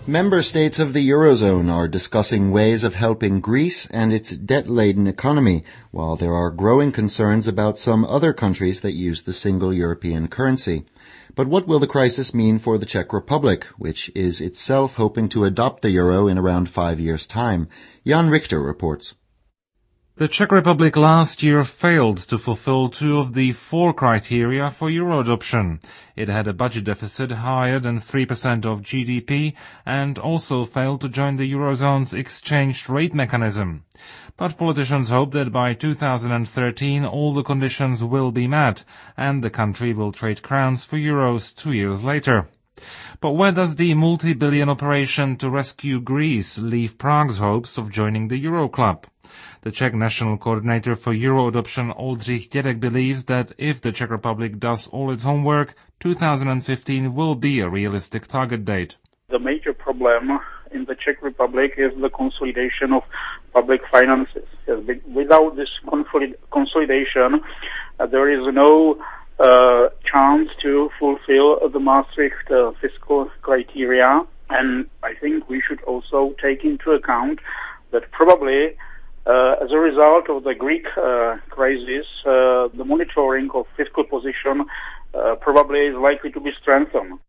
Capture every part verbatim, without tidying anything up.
Member states of the Eurozone are discussing ways of helping Greece and its debt-laden economy, while there are growing concerns about some other countries that use the single European currency. But what will the crisis mean for the Czech Republic, which is itself hoping to adopt the euro in around five years' time? Jan Richter reports. The Czech Republic last year failed to fulfill two of the four criteria for euro adoption. It had a budget deficit higher than three percent of G D P and also failed to join the Eurozone's exchange rate mechanism. But politicians hope that by two thousand thirteen all the conditions will be met and the country will trade crowns for euros two years later. But where does the multi-billion operation to rescue Greece leave Prague's hopes of joining the Euro club? The Czech National Coordinator for Euro Adoption Oldřich Dědek believes that if the Czech Republic does all its homework, two thousand fifteen will be a realistic target date. The major problem in the Czech Republic is the consolidation of public finances. Without this consolidation, uh, there is no uh, chance to fulfill the Maastricht uh, fiscal criteria. And I think we should also take into account that probably Uh, as a result of the Greek uh, crisis, uh, the monitoring of fiscal position uh, probably is likely to be strengthened.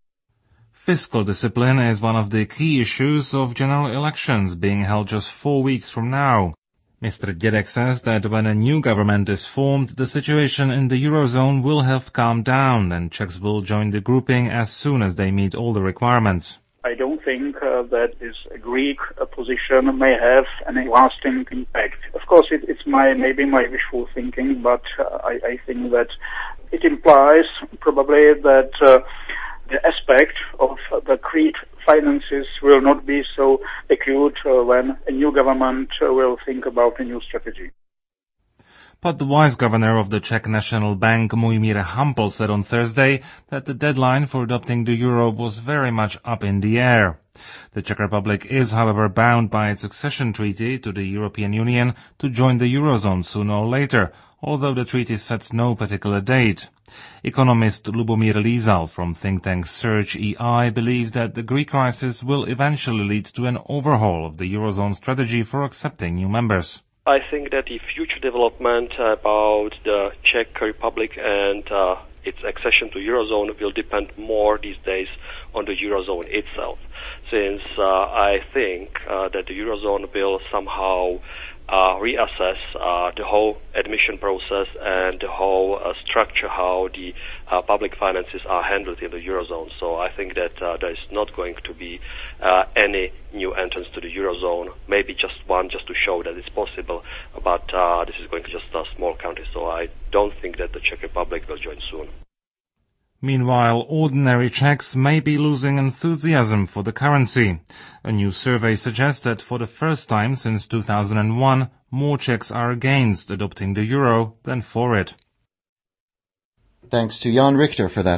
Fiscal discipline is one of the key issues of general elections being held just four weeks from now. Mister Dědek says that when a new government is formed, the situation in the Eurozone will have calmed down and Czechs will join the grouping as soon as they meet all the requirements. I don't think uh, that this Greek uh, position may have any lasting impact. Of course, it, it's my maybe my wishful thinking, but uh, I, I think that it implies probably that uh, the aspect of the Greek finances will not be so acute uh, when a new government uh, will think about a new strategy. But the wise governor of the Czech National Bank, Mojmír Hampl, said on Thursday that the deadline for adopting the euro was very much up in the air. The Czech Republic is, however, bound by its accession treaty to the European Union to join the Eurozone sooner or later, although the treaty sets no particular date. Economist Lubomír Lízal from think tank Search E I believes that the Greek crisis will eventually lead to an overhaul of the Eurozone strategy for accepting new members. I think that the future development about the Czech Republic and uh, its accession to Eurozone will depend more these days on the Eurozone itself, since uh, I think uh, that the Eurozone will somehow uh, reassess uh, the whole admission process and the whole uh, structure, how the uh, public finances are handled in the Eurozone. So I think that uh, there is not going to be uh, any new entrance to the Eurozone, maybe just one just to show that it's possible, but uh, this is going to just a small country, so I don't think that the Czech Republic will join soon. Meanwhile, ordinary Czechs may be losing enthusiasm for the currency. A new survey suggests that for the first time since two thousand one, more Czechs are against adopting the euro than for it. Thanks to Jan Richter for that.